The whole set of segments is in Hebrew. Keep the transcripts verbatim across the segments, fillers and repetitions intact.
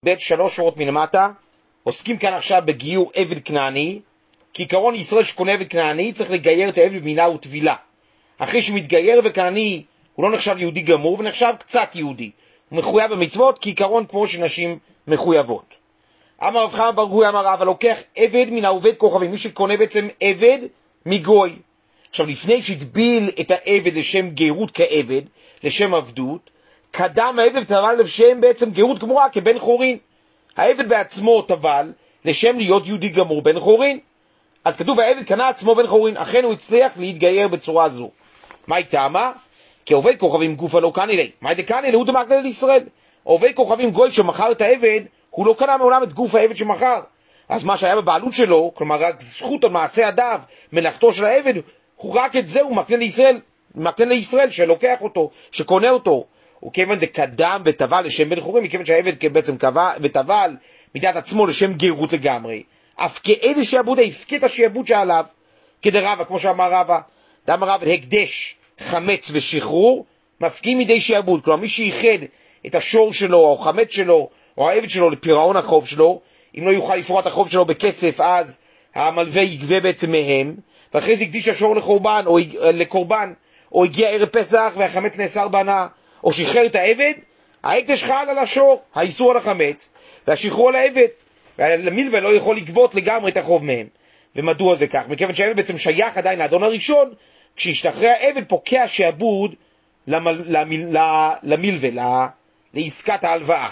בית שלוש שורות מלמטה, עוסקים כאן עכשיו בגיור עבד כנעני, כי עיקרון ישראל שקונה עבד כנעני צריך לגייר את העבד במילה וטבילה. אחרי שהוא מתגייר עבד כנעני, הוא לא נחשב יהודי גמור, ונחשב קצת יהודי. הוא מחויב במצוות, כי עיקרון כמו שנשים מחויבות. אמר רב חמא בר גורי אמר רבא, לוקח עבד מן העובד כוכבים, מי שקונה בעצם עבד מגוי. עכשיו, לפני שהטביל את העבד לשם גרות כעבד, לשם עבדות, קדם העבד וטבל לשם בעצם גרות גמורה כבן חורין. העבד בעצמו טבל לשם להיות יהודי גמור בן חורין. אז כתוב, העבד קנה עצמו בן חורין, אכן הוא הצליח להתגייר בצורה זו. מה הייתה מה? כי עובד כוכבים גופה לא קנה לי. מה הייתה קנה לי? הוא דמקנה לישראל. עובד כוכבים גוי שמכר את העבד, הוא לא קנה מעולם את גוף העבד שמכר. אז מה שהיה בבעלות שלו, כלומר רק זכות על מעשה ידיו, מלאכתו של העבד, הוא רק את זה, הוא מקנה לישראל, מקנה לישראל שלוקח אותו, שקונה אותו. וכיוון דקדם וטבל לשם בן חורין, מכיוון שהעבד בעצם קבע וטבל מידת עצמו לשם גרות לגמרי, אף כאיזה שעבוד, הפקט השעבוד שעליו, כדרבה, כמו שאמר רבא, דאמר רבא, הקדש, חמץ ושחרור, מפקים מידי שעבוד. כלומר, מי שייחד את השור שלו, או חמץ שלו, או העבד שלו לפירעון החוב שלו, אם לא יוכל לפרוע את החוב שלו בכסף, אז המלווה יגבה בעצם מהם, ואחרי זה הקדיש השור לחורבן, או לקורבן, או הגיע ערב פסח והחמץ נאסר בהנאה, או שחרר את העבד, ההקדש חל על השור, האיסור על החמץ, והשחרור על העבד, והמלווה לא יכול לגבות לגמרי את החוב מהם. ומדוע זה כך? מכיוון שהעבד בעצם שייך עדיין לאדון הראשון, כשהשתחרר העבד פוקע שעבוד למל, למל, למלווה, לעסקת ההלוואה.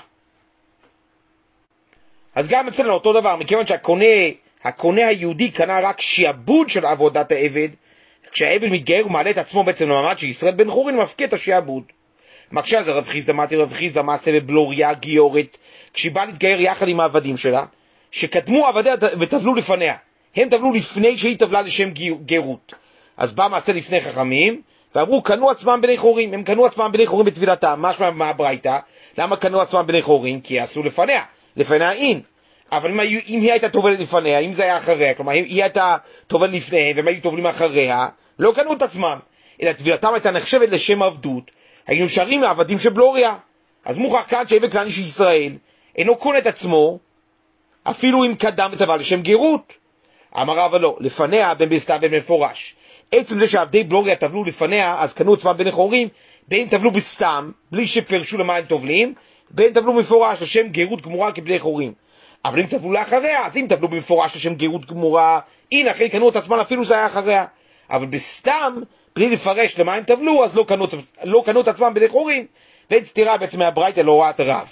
אז גם אצלנו אותו דבר, מכיוון שהקונה, הקונה היהודי קנה רק שעבוד של עבודת העבד, כשהעבד מתגייר הוא מעלה את עצמו בעצם למעמד שישראל בן חורין מפקיע את השעבוד. מקשה זה רב חיסדא מתי רב חיסדא מעשה בבלוריה גיורת, כשהיא באה להתגייר יחד עם העבדים שלה, שקדמו עבדיה וטבלו לפניה. הם טבלו לפני שהיא טבלה לשם גירות. אז בא מעשה לפני חכמים, ואמרו, קנו עצמם בני חורים. הם קנו עצמם בני חורים בטבילתם. משמע מהברייתא, למה קנו עצמם בני חורים? כי עשו לפניה, לפניה אין. אבל אם, אם היא הייתה טובלת לפניה, אם זה היה אחריה, כלומר, אם היא הייתה טובלת לפניהם, והם היו טובלים אחריה, לא קנו את עצמם. אלא טבילתם הייתה נחשבת לשם עבדות, היינו שרים לעבדים של בלוריה. אז מוכח כאן שעבד כנעני של ישראל אינו קונה את עצמו, אפילו אם קדם וטבל לשם גירות. אמר רבא לא, לפניה בין בסתם בין מפורש. עצם זה שעבדי בלוריה טבלו לפניה, אז קנו עצמם בני חורים, בין טבלו בסתם, בלי שפרשו למה הם טובלים, בין טבלו מפורש לשם גירות גמורה כבני חורים. אבל אם טבלו לאחריה, אז אם טבלו במפורש לשם גירות גמורה, הנה, אחרי קנו את עצמם, אפילו זה היה אחריה. אבל בסתם, בלי לפרש למה הם טבלו, אז לא קנו, לא קנו את עצמם בני חורים, ואין סתירה בעצם מהברייתא להוראת רב.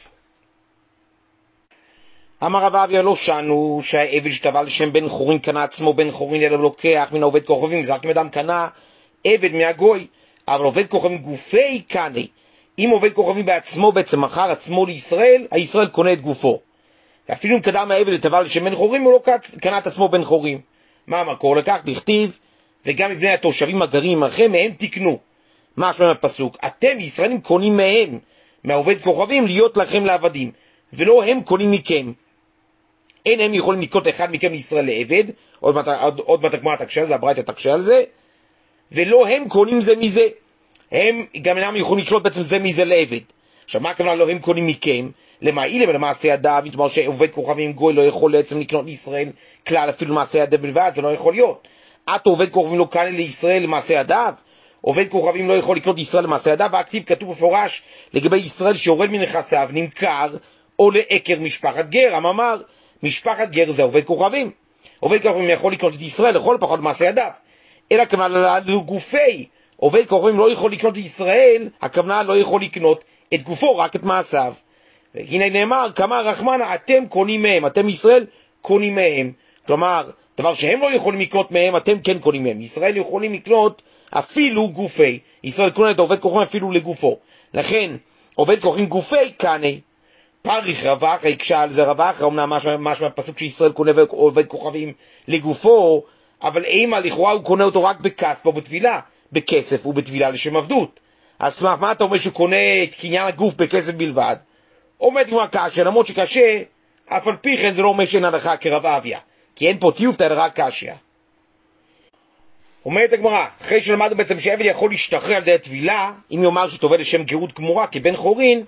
אמר רב אביה לא שנו שהעבד שטבל לשם בן חורין קנה עצמו בן חורין, אלא לוקח מן העובד כוכבים, זה רק אם אדם קנה עבד מהגוי, אבל עובד כוכבים גופי קנה. אם עובד כוכבים בעצמו בעצם מכר עצמו לישראל, הישראל קונה את גופו. ואפילו אם קדם העבד לטבל לשם בן חורין, הוא לא קנה את עצמו בן חורין. מה המקור לכך? דכתיב, וגם מבני התושבים הגרים עמכם, מהם תקנו. מה השם הפסוק? אתם ישראלים קונים מהם, מהעובד כוכבים, להיות לכם לעבדים, ולא הם קונים מכם. אין הם יכולים לקנות אחד מכם לישראל לעבד, עוד מעט, עוד, עוד מעט הגמרא תקשה על זה, הברייתא תקשה על זה, ולא הם קונים זה מזה. הם גם אינם יכולים לקנות בעצם זה מזה לעבד. עכשיו מה הכוונה לא הם קונים מכם? למעילה ולמעשה ידיו, זאת אומרת שעובד כוכבים גוי לא יכול בעצם לקנות לישראל כלל, אפילו מעשה ידיו בלבד, זה לא יכול להיות. את עובד כוכבים לא קנה לישראל למעשה ידיו, עובד כוכבים לא יכול לקנות לישראל למעשה ידיו, והכתיב כתוב בפורש לגבי ישראל שיורד מנכסיו, נמכר או לעקר משפחת גר. אמר משפחת גר זה עובד כוכבים. עובד כוכבים יכול לקנות את ישראל לכל פחות למעשה ידיו. אלא כמובן לגופי, עובד כוכבים לא יכול לקנות את ישראל, הכוונה לא יכול לקנות את גופו, רק את מעשיו. והנה נאמר, כמה רחמנה, אתם קונים מהם, אתם ישראל קונים מהם. כלומר, דבר שהם לא יכולים לקנות מהם, אתם כן קונים מהם. ישראל יכולים לקנות אפילו גופי. ישראל קונה את עובד כוכבים אפילו לגופו. לכן, עובד כוכבים גופי קנה. פריך רווח, הקשה על זה רווח, אמנם משהו, משהו מהפסוק שישראל קונה עובד כוכבים לגופו, אבל אימה לכאורה הוא קונה אותו רק בכסף או בתבילה, בכסף ובתבילה לשם עבדות. אז מה, מה אתה אומר שהוא קונה את קניין הגוף בכסף בלבד? עומד כמו הקשה, למרות שקשה, אף על פי כן זה לא אומר שאין הלכה כרב אביה, כי אין פה טיובתא אלא רק קשה. אומרת הגמרא, אחרי שלמדנו בעצם שעבד יכול להשתחרר על ידי התבילה, אם יאמר שטובל לשם גרות גמורה כבן חורין,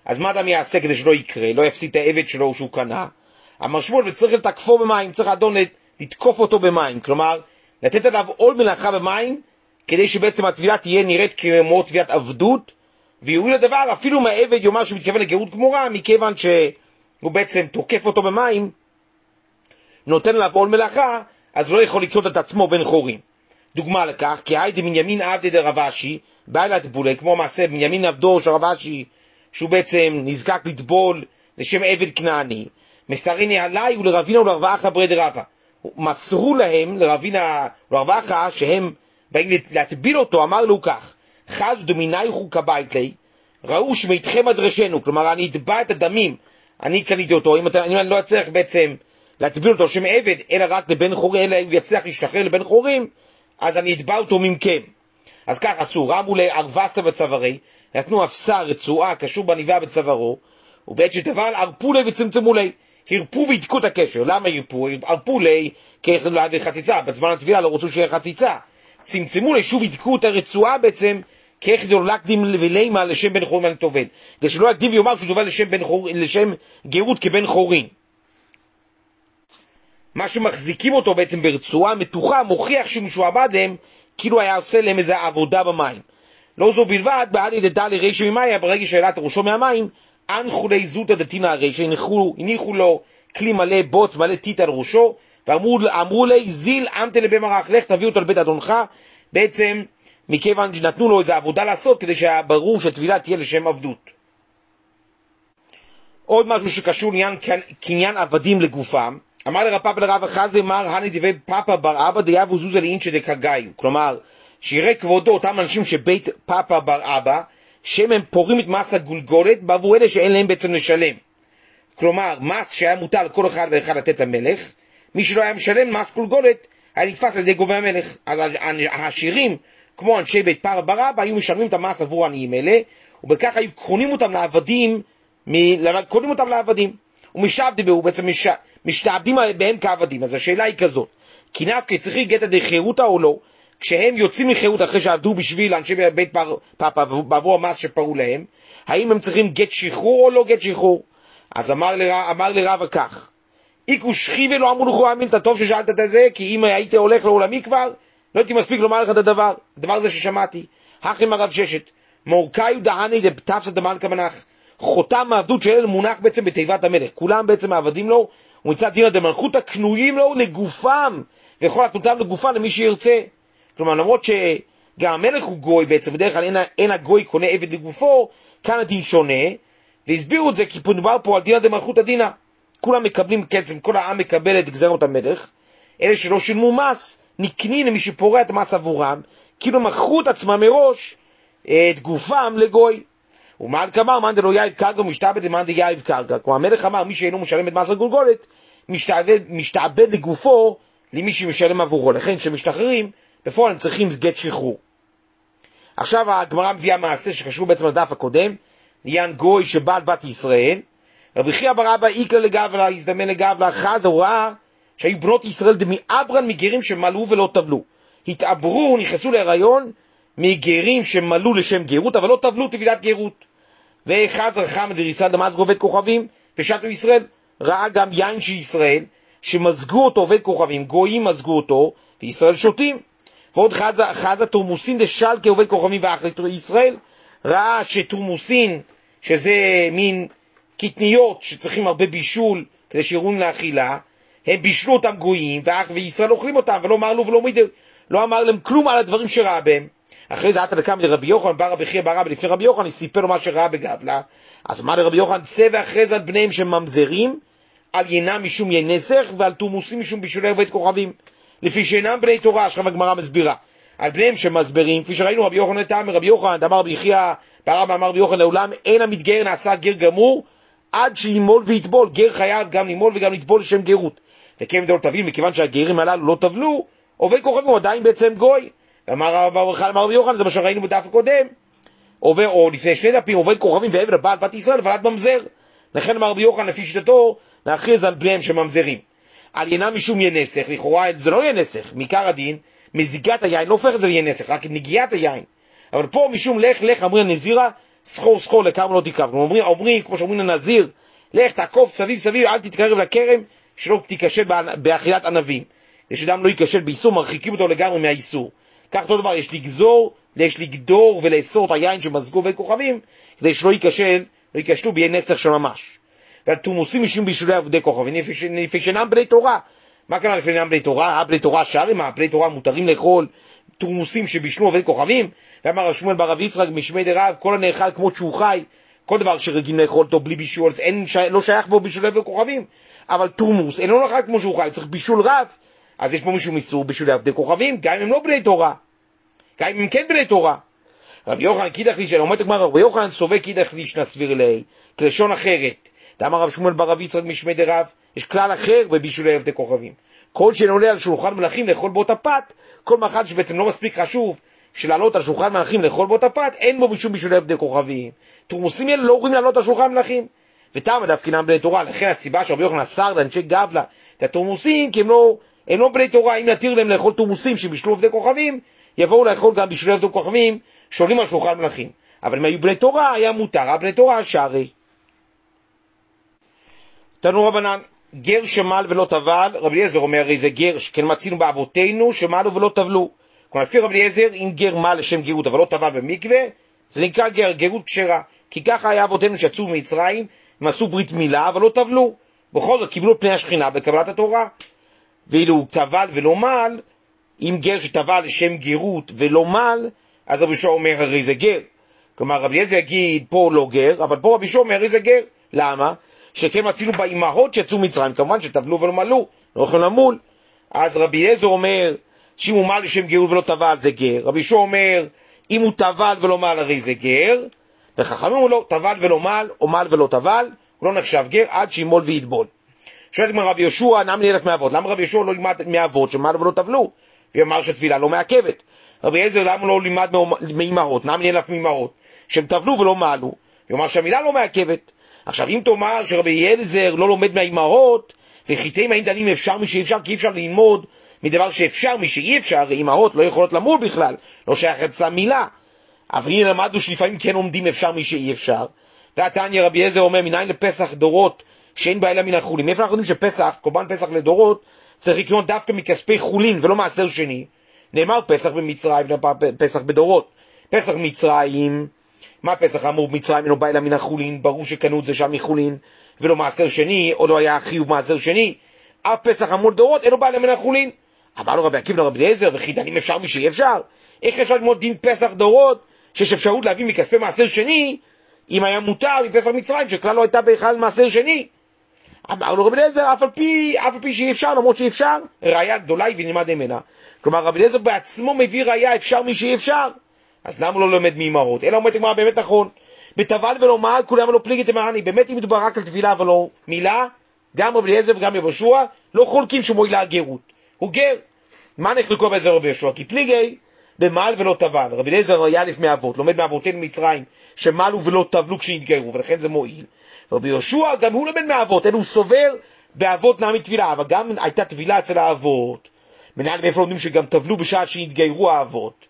אז מה אדם יעשה כדי שלא יקרה, לא יפסיד את העבד שלו שהוא קנה? אמר שמואל, וצריך לתקפו במים, צריך האדון לתקוף אותו במים, כלומר, לתת עליו עול מלאכה במים, כדי שבעצם התביעה תהיה נראית כמו תביעת עבדות, ויועיל לדבר אפילו מהעבד יאמר שהוא מתכוון לגרות גמורה, מכיוון שהוא בעצם תוקף אותו במים, נותן עליו עול מלאכה, אז לא יכול לקנות את עצמו בן חורים. דוגמה לכך, כי היידי בנימין עבדי דרב אשי, בא אלה תבולה, כמו מעשה בנימין עבדו של רב אשי, שהוא בעצם נזקק לטבול לשם עבד כנעני, מסריני עלי ולרבינה ולרב אחא ברי דרבא. מסרו להם, לרבינה ולרב אחא, שהם באים להטביל אותו, אמר לו כך, חז דמינייכו כבית לי, ראו שמיתכם אדרשנו, כלומר אני אטבע את הדמים, אני קניתי אותו, אם אני, אני לא אצליח בעצם להטביל אותו שם עבד, אלא רק לבן חורים, אלא הוא יצליח להשתחרר לבן חורים, אז אני אטבע אותו ממכם. אז כך עשו, רמו לארבסה בצווארי, נתנו אפסה, רצועה, קשור בניבה בצווארו, ובעת שטבל, הרפו לי וצמצמו לי, הרפו והתקו את הקשר. למה הרפו? הרפו לי, כי לא היה חציצה, בזמן התבילה לא רצו שיהיה חציצה. צמצמו לי, שוב התקו את הרצועה בעצם, כי איך לא להקדים ולימה לשם בן חורין ואני טובל. כדי שלא יקדים ויאמר שהוא טובל לשם, לשם גרות כבן חורין. מה שמחזיקים אותו בעצם ברצועה מתוחה, מוכיח שמשועבד הם, כאילו היה עושה להם איזו עבודה במים. לא זו בלבד, בעד ידדה לרישו ממאיה, ברגע שאלת ראשו מהמים, אנחו לי זוטה דתינה הרישו, הניחו לו כלי מלא בוץ, מלא טיט על ראשו, ואמרו לי, זיל אמתה לבן מרח, לך תביא אותו לבית אדונך, בעצם מכיוון שנתנו לו איזו עבודה לעשות, כדי שהיה ברור שהטבילה תהיה לשם עבדות. עוד משהו שקשור לעניין קניין עבדים לגופם, אמר לרב פאפא לרב אחזי, מר הני דבי פאפא בר אבא דיאבו זוזה לאינשא דקגאיו, כלומר, שיראה כבודו אותם אנשים שבית פאפא בר אבא, שהם הם פורים את מס הגולגולת, בעבור אלה שאין להם בעצם לשלם. כלומר, מס שהיה מוטל כל אחד ואחד לתת למלך, מי שלא היה משלם מס גולגולת, היה נתפס על ידי גובה המלך. אז העשירים, כמו אנשי בית פאפא בר אבא, היו משלמים את המס עבור עניים אלה, ובכך היו קונים אותם לעבדים, קונים אותם לעבדים. ומשעבדים, הוא בעצם מש... משתעבדים בהם כעבדים. אז השאלה היא כזאת, כי נפקא צריכים גט עדי חירותה או לא, כשהם יוצאים מחירות אחרי שעבדו בשביל אנשי בית פאפא בעבור המס שפרו להם, האם הם צריכים גט שחרור או לא גט שחרור? אז אמר לרב, אמר לרב כך, איקו שכי ולא אמרו לכו אמילתא, טוב ששאלת את זה, כי אם הייתי הולך לעולמי כבר, לא הייתי מספיק לומר לך את הדבר, הדבר הזה ששמעתי. הכי מרב ששת, מורקאיו דהני דתפסא דמלכא מנח, חותם העבדות של מונח בעצם בתיבת המלך, כולם בעצם העבדים לו, ומצד דינא דמלכותא קנויים לו לגופם, ויכול לתנותם לגופם למי שירצה. כלומר, למרות שגם המלך הוא גוי בעצם, בדרך כלל אין, אין הגוי קונה עבד לגופו, כאן הדין שונה, והסבירו את זה כי מדובר פה על דינא דמלכותא דינא. כולם מקבלים קצם, כל העם מקבל את גזרות המלך, אלה שלא שילמו מס, נקנים למי שפורע את המס עבורם, כאילו מכרו את עצמם מראש, את גופם לגוי. ומלך אמר, מאן דלא יאיב קרקע משתעבד למאן דייב קרקע. כלומר, המלך אמר, מי שאינו משלם את מס הגולגולת, משתעבד, משתעבד לגופו למי שמשלם עבורו. לכן, כשמשתחררים, בפועל הם צריכים גט שחרור. עכשיו הגמרא מביאה מעשה שקשור בעצם לדף הקודם, עניין גוי שבעל בת ישראל, רבי חייא בר אבא איקרא לגבלה, הזדמן לגבלה, חז הוראה שהיו בנות ישראל דמעברן מגרים שמלאו ולא טבלו. התעברו, נכנסו להיריון, מגרים שמלאו לשם גרות, אבל לא טבלו טבילת גרות. וחז רחם דריסה דמז עובד כוכבים, ושתו ישראל, ראה גם יין של ישראל, שמזגו אותו עובד כוכבים, גויים מזגו אותו, וישראל שותים. ועוד חזה, חזה תורמוסין דשל כעובד כוכבים ואחלית ישראל, ראה שתורמוסין, שזה מין קטניות שצריכים הרבה בישול, כדי שיראון לאכילה, הם בישלו אותם גויים, ואח וישראל אוכלים אותם, ולא אמר לו ולא מידי, לא אמר להם כלום על הדברים שראה בהם. אחרי זה עתה לקם לרבי יוחנן, בא רבי חייא בר אבא לפני רבי יוחנן, סיפר לו מה שראה בגדלה. אז אמר לרבי יוחנן, צא ואחרי זה על בניהם שממזרים, על ינם משום יין נסך, ועל תורמוסים משום בישולי עובד כוכבים. לפי שאינם בני תורה, עכשיו הגמרא מסבירה. על בניהם שמסברים, כפי שראינו רבי יוחנן טעם רבי יוחנן, אמר רבי חייא בר אבא אמר רבי יוחנן, לעולם אין המתגייר נעשה גר גמור, עד שימול ויטבול. גר חייב גם למול וגם לטבול לשם גרות. וכן דור תבין, מכיוון שהגרים הללו לא טבלו, עובד כוכבים הוא עדיין בעצם גוי. אמר רבי יוחנן, זה מה שראינו בדף הקודם, עובד, או לפני שני דפים, עובד כוכבים ועבר בעל בת ישראל ולד ממזר. לכן אמר רבי יוחנן, לפי שיטתו, להכריז על בניהם שממזרים. על ינם משום יין נסך, לכאורה זה לא יין נסך, מעיקר הדין, מזיגת היין לא הופך את זה ליין נסך, רק נגיעת היין. אבל פה משום לך לך אמרי הנזירה, סחור סחור לקרב לא תקרב. אומרים, אומרים, כמו שאומרים לנזיר, לך תעקוף סביב סביב, אל תתקרב לכרם, שלא תיכשל באכילת ענבים. כשאדם לא ייכשל באיסור, מרחיקים אותו לגמרי מהאיסור. כך אותו דבר, יש לגזור, יש לגדור ולאסור את היין שמזגו בית כוכבים, כדי שלא ייכשל, לא ייכשלו ביהיה נסך של ממש. והתורמוסים משום בישולי עבדי כוכבים, נפשנם בני תורה. מה קרה לפנם בני תורה? הבני תורה שערים, הבני תורה מותרים לאכול תורמוסים שבישלו עבדי כוכבים, ואמר שמואל בר רב יצחק משמי דרב, כל הנאכל כמו שהוא חי, כל דבר שרגילים לאכול אותו בלי בישול, אין, לא שייך בו בישולי עבדי כוכבים, אבל תורמוס אינו נאכל כמו שהוא חי, צריך בישול רב, אז יש פה מישהו מסור בישולי עבדי כוכבים, גם אם הם לא בני תורה, גם אם הם כן בני תורה. רבי יוחנן קידח לי, שאומרת הגמרא, רבי יוחנן סובק קידח לי שנסביר לי, כלשון אחרת. דאמר רב שמואל בר רב יצחק משמי דרב, יש כלל אחר בבישולי עבדי כוכבים. כל שעולה על שולחן מלכים לאכול באותה פת, כל מאכל שבעצם לא מספיק חשוב, שלעלות על שולחן מלכים לאכול באותה פת, אין בו משום בישולי עבדי כוכבים. תורמוסים האלה לא יכולים לעלות על שולחן מלכים. וטעם דווקא בני תורה, לכן הסיבה שרבי יוחנן אסר לאנשי גבלה את התורמוסים, כי הם לא, הם לא בני תורה, אם נתיר להם לאכול תורמוסים שבישלו עבדי כוכבים, יבואו לאכול גם בישולי עבדי כוכבים שעולים על שולחן מלכים. אבל אם היו בני תורה, היה מותר, בני תורה שערי. תנו רבנן, גר שמל ולא טבל, רבי אליעזר אומר, הרי זה גר שכן מצינו באבותינו שמלו ולא טבלו. כלומר, לפי רבי אליעזר, אם גר מל לשם גרות אבל לא טבל במקווה, זה נקרא גר, גרות כשרה. כי ככה היה אבותינו שיצאו ממצרים, הם עשו ברית מילה אבל לא טבלו. בכל זאת קיבלו פני השכינה בקבלת התורה. ואילו טבל ולא מל, אם גר שטבל לשם גרות ולא מל, אז רבי יהושע אומר, הרי זה גר. כלומר, רבי אליעזר יגיד, פה לא גר, אבל פה רבי יהושע אומר, הרי זה גר. למה? שכן מצינו באימהות שיצאו מצרים, כמובן שטבלו ולא מלו, לא יכולים למול. אז רבי אליעזר אומר, שאם הוא מל לשם גרות ולא טבל זה גר. רבי יהושע אומר, אם הוא טבל ולא מל הרי זה גר. וחכמים הוא לא, טבל ולא מל, או מל ולא טבל, הוא לא נחשב גר עד שימול ויטבול. שואלת כמו רבי יהושע, נמי נלך מאבות. למה רבי יהושע לא לימד מאבות שמל ולא טבלו? ואמר שתפילה לא מעכבת. רבי אליעזר למה לא לימד מאימהות? נמי נלך מאימהות שהם טבלו ולא מלו. ואמר שהמילה לא מעכבת. עכשיו, אם תאמר שרבי אליעזר לא לומד מהאימהות, וחיטי מים דנים אפשר מי שאפשר, כי אפשר ללמוד מדבר שאפשר מי שאי אפשר, אימהות לא יכולות למול בכלל, לא שייך אצלם מילה. אבל הנה למדנו שלפעמים כן עומדים אפשר מי שאי אפשר. והתניא רבי אליעזר אומר, מניין לפסח דורות שאין בה אלא מן החולין. מאיפה אנחנו יודעים שפסח, קורבן פסח לדורות, צריך לקנות דווקא מכספי חולין ולא מעשר שני? נאמר פסח במצרים, פסח בדורות. פסח מצרים, מה פסח אמור במצרים אינו בא אלא מן החולין? ברור שקנו את זה שם מחולין ולא מעשר שני, או לא היה חיוב מעשר שני. אף פסח אמור דורות אינו בא אלא מן החולין. אמר לו רבי עקיבא לרבי אליעזר, וכי דנים אפשר מי שאי אפשר? איך אפשר ללמוד דין פסח דורות שיש אפשרות להביא מכספי מעשר שני, אם היה מותר מפסח מצרים שכלל לא הייתה בכלל מעשר שני? אמר לו רבי אליעזר, אף על פי, אף על פי שאי אפשר, למרות שאי אפשר, ראיה גדולה היא ונלמד ממנה. כלומר רבי אליעזר בעצמו מביא ראיה אפשר מי שאי אפשר. אז למה לא לומד מאימהות? אלא אומרת הגמרא באמת נכון. בטבל ולא מעל, כולם לא פליגת אמרני. באמת אם מדובר רק על תפילה ולא מילה, גם רבי אליעזר וגם רבי יהושע לא חולקים שמועילה הגרות. הוא גר. מה נחלקו בזה רבי יהושע? כי פליגי במעל ולא טבל. רבי אליעזר היה לפני אבות, לומד מאבותינו מצרים, שמלו ולא טבלו כשנתגיירו, ולכן זה מועיל. רבי יהושע גם הוא לומד מאבות, אלא הוא סובר באבות נעמי תפילה, אבל גם הייתה תפילה אצל האבות. מנהל מאיפה לומדים שגם טבלו בשעה שנתגיירו האבות.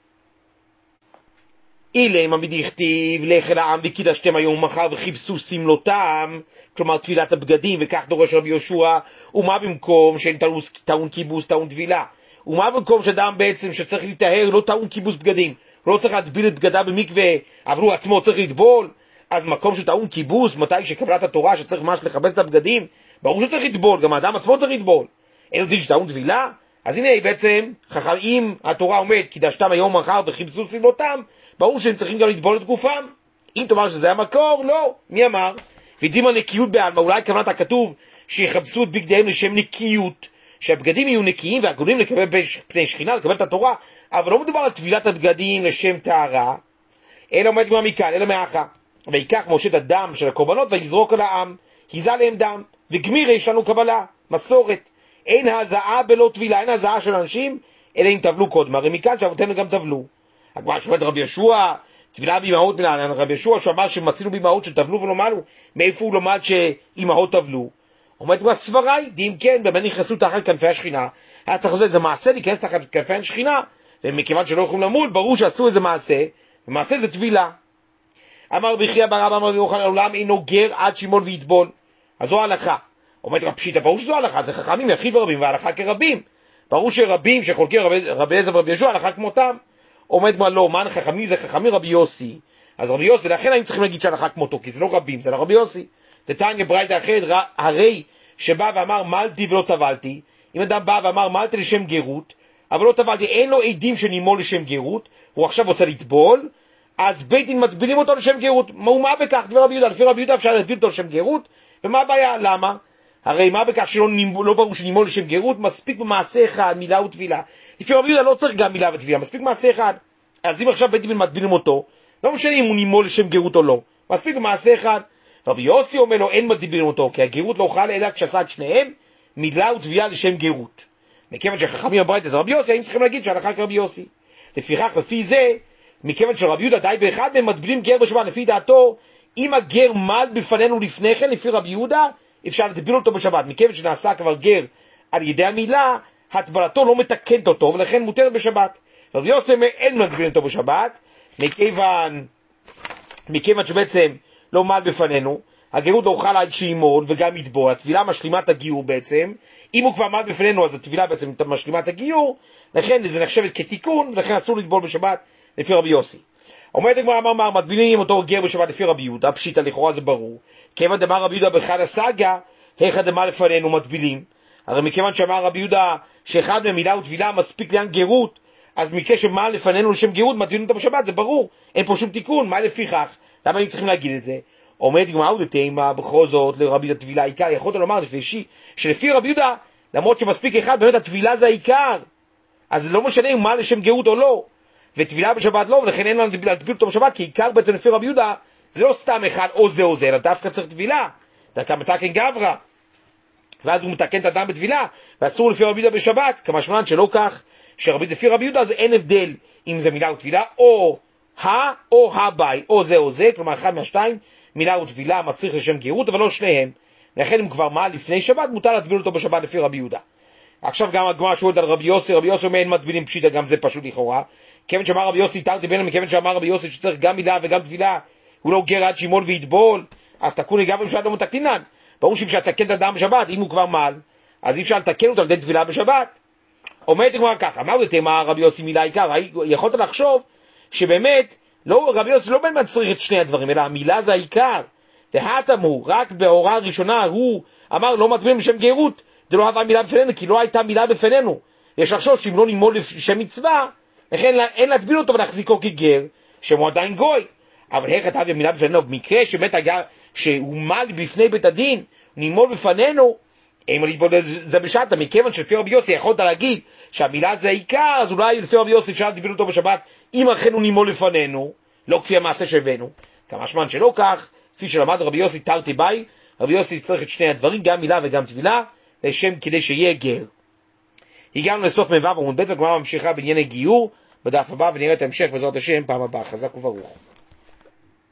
אילם עמידי הכתיב לך אל העם וקידשתם היום ומחר וכיבסו סמלותם, כלומר תפילת הבגדים, וכך דורש רבי יהושע. ומה במקום שאין טעון כיבוס טעון תפילה? ומה במקום שאדם בעצם שצריך להתאר לא טעון כיבוס בגדים, לא צריך להטביל את בגדיו במקווה, אבל הוא עצמו צריך לטבול? אז מקום שטעון כיבוס, מתי שקבלת התורה שצריך ממש לכבס את הבגדים, ברור שצריך לטבול, גם האדם עצמו צריך לטבול. אין עוד דין שטעון תפילה? אז הנה בעצם חכם, אם התורה אומרת קידשתם היום מחר וכיבסו סמלותם, ברור שהם צריכים גם לטבול את גופם. אם תאמר שזה המקור, לא. מי אמר? ודימה נקיות בעלמא, אולי כוונת הכתוב שיחבסו את בגדיהם לשם נקיות, שהבגדים יהיו נקיים והגונים לקבל פני שכינה, לקבל את התורה, אבל לא מדובר על טבילת הבגדים לשם טהרה, אלא עומד גם מכאן, אלא מאחה. ויקח משה את הדם של הקורבנות ויזרוק על העם, היזה להם דם, וגמיר יש לנו קבלה, מסורת. אין הזעה בלא טבילה, אין הזעה של אנשים, אלא אם טבלו קודם, הרי מכאן שאבותינו גם טבלו. הגמרא שואלת רבי יהושע, טבילה באימהות מלעניין, רבי יהושע שאמר שמצינו באימהות שטבלו ולא מלו, מאיפה הוא לומד שאימהות טבלו? אומרת מה סברי, דין כן, באמת נכנסו תחת כנפי השכינה, היה צריך לעשות איזה מעשה להיכנס תחת כנפי השכינה, ומכיוון שלא יכולים למול, ברור שעשו איזה מעשה, ומעשה זה טבילה. אמר רבי חייא בר אבא אמר רבי יוחנן, העולם אינו גר עד שימול ויטבול. אז זו ההלכה. אומרת רב פשיטא, ברור שזו ההלכה, זה חכמים יחיד ורבים, וההלכה כרבים. ברור שרבים שחולקים רבי, רבי אליעזר ורבי יהושע, ההלכה כמותם. אומרת מה לא, מה חכמים זה חכמים רבי יוסי. אז רבי יוסי, לכן היינו צריכים להגיד שההלכה כמותו, כי זה לא רבים, זה לא רבי יוסי. דתניא ברייתא אחרת, הרי שבא ואמר מלתי ולא טבלתי, אם אדם בא ואמר מלתי לשם גרות, אבל לא טבלתי, אין לו עדים שנימול לשם גרות, הוא עכשיו רוצה לטבול, אז בית דין מטבילים אותו לשם גרות. מה בכך? דבר רבי יהודה, לפי רבי יהודה אפשר להטביל אותו לשם גרות, ומה הבעיה? למה? הרי מה בכך שלא לא ברור שנימול לשם גרות, מספיק במעשה אחד, מילה וטבילה. לפי רבי יהודה לא צריך גם מילה וטבילה, מספיק מעשה אחד. אז אם עכשיו בית דין מטבילים אותו, לא משנה אם הוא נימול לשם גרות או לא, מספיק במעשה אחד. רבי יוסי אומר לו, אין מטבילים אותו, כי הגרות לא חלה אלא כשעשה את שניהם, מילה וטבילה לשם גרות. מכיוון שחכמים הברייתא זה רבי יוסי, היינו צריכים להגיד שההלכה כרבי יוסי. לפיכך, לפי זה, מכיוון שרבי יהודה די באחד מהם מטבילים גר בשבת, לפי דעתו, אם הגר מל בפנינו לפני כן, לפי רבי יהודה, אפשר לטביל אותו בשבת. מכיוון שנעשה כבר גר על ידי המילה, הטבלתו לא מתקנת אותו, ולכן מותרת בשבת. רבי יוסי אומר, אין מטבילים אותו בשבת, מכיוון, מכיוון שבעצם לא מל בפנינו, הגרות לא אוכל עד שימול וגם יטבול, הטבילה משלימה את הגיור בעצם, אם הוא כבר מל בפנינו אז הטבילה בעצם משלימה את הגיור, לכן זה נחשבת כתיקון, ולכן אסור לטבול בשבת לפי רבי יוסי. אומרת הגמרא, אמר מר, מטבילים אותו גר בשבת לפי רבי יהודה, פשיטא לכאורה זה ברור, כיוון דאמר רבי יהודה באחד הסגה, היכא דמל לפנינו מטבילים, הרי מכיוון שאמר רבי יהודה שאחד ממילה וטבילה מספיק לעניין גרות, אז מקרה שמל לפנינו לשם גרות מטבילים אותו בשבת, זה ברור, אין פה שום תיקון, מה לפיכך? למה הם צריכים להגיד את זה? אומרת גמרא עוד תימא, בכל זאת לרבי יהודה טבילה העיקר, יכולת לומר לפי אישי, שלפי רבי יהודה, למרות שמספיק אחד, באמת הטבילה זה העיקר, אז לא משנה אם מה לשם גרות או לא, וטבילה בשבת לא, ולכן אין לנו להטביל אותו בשבת, כי עיקר בעצם לפי רבי יהודה, זה לא סתם אחד או זה או זה, אלא דווקא צריך טבילה, דווקא מתקן גברא, ואז הוא מתקן את האדם בטבילה, ואסור לפי רבי יהודה בשבת, כמשמען שלא כך, שרבי לפי רבי יהודה זה אין הבדל אם זה מילה וטבילה, או ה או הבית, או זה או זה, כלומר אחד מהשתיים, מילה וטבילה מצריך לשם גרות, אבל לא שניהם. לכן אם כבר מה לפני שבת, מותר להטביל אותו בשבת לפי רבי יהודה. עכשיו גם הגמרא שואלת על רבי יוסי, רבי יוסי אומר אין מטבילים פשיטא, גם זה פשוט לכאורה. כיוון שאמר רבי יוסי, תרתי ביניהם, מכיוון שאמר רבי יוסי שצריך גם מילה וגם טבילה, הוא לא גר עד שימול ויטבול, אז תקוני גם בשבת לא מתקנינן. ברור שאפשר לתקן את האדם בשבת, אם הוא כבר מעל, אז אי אפשר לתקן אותו על ידי טבילה בשבת. אומרת הגמרא ככה, אמר לתמה רבי יוסי מילה עיקר, יכולת לחשוב שבאמת לא, רבי יוסי לא באמת צריך את שני הדברים, אלא המילה זה העיקר. והתם הוא, רק בהוראה הראשונה הוא אמר לא מטבילים לשם גרות, זה לא הייתה מילה בפנינו, כי לא הייתה מילה בפנינו. יש לחשוב שאם לא נימול לשם מצווה, לכן אין להטביל אותו ולהחזיקו כגר, שהוא עדיין גוי. אבל איך הייתה מילה בפנינו, במקרה שבית הגר, שהוא מל בפני בית הדין, נימול בפנינו, אם להתבודד זה בשעתה, מכיוון שלפי רבי יוסי יכולת להגיד שהמילה זה העיקר, אז אולי לפי רבי יוסי אפשר להטביל אותו בשבת, אם אכן הוא נימול לפנינו, לא כפי המעשה שהבאנו. כמשמען שלא כך, כפי שלמד רבי יוסי תרתי ביי, רבי יוסי צריך את שני הדברים, גם מילה וגם טבילה, לשם כדי שיהיה גר. הגענו לסוף מבוא עמוד ב', והגמרא ממשיכה בענייני גיור, בדף הבא, ונראה את ההמשך בעזרת השם פעם הבאה. חזק וברוך.